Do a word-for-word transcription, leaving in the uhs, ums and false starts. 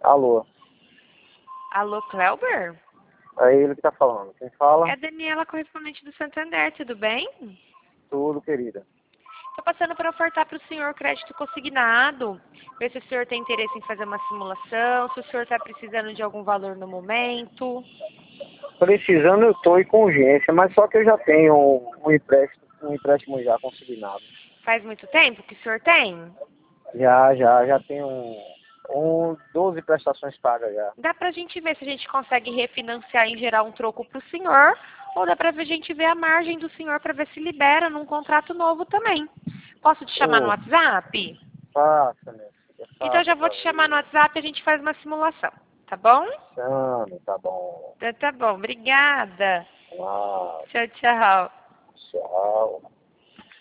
Alô, Alô, Cleuber? é ele que tá falando. Quem fala? É a Daniela, correspondente do Santander, tudo bem? Tudo, querida. Estou passando para ofertar para o senhor crédito consignado, ver se o senhor tem interesse em fazer uma simulação, se o senhor está precisando de algum valor no momento. Precisando eu tô e com urgência, mas só que eu já tenho um, um empréstimo, um empréstimo já consignado. Faz muito tempo que o senhor tem? Já, já, já tenho um, um doze prestações pagas já. Dá para a gente ver se a gente consegue refinanciar e gerar um troco para o senhor, ou dá para a gente ver a margem do senhor para ver se libera num contrato novo também. Posso te chamar no Ô, WhatsApp? faça, minha filha, Então já faça vou pra te chamar no ver. WhatsApp e a gente faz uma simulação, tá bom? Chame, tá bom. Então tá bom, obrigada. Ah, Tchau, tchau. tchau.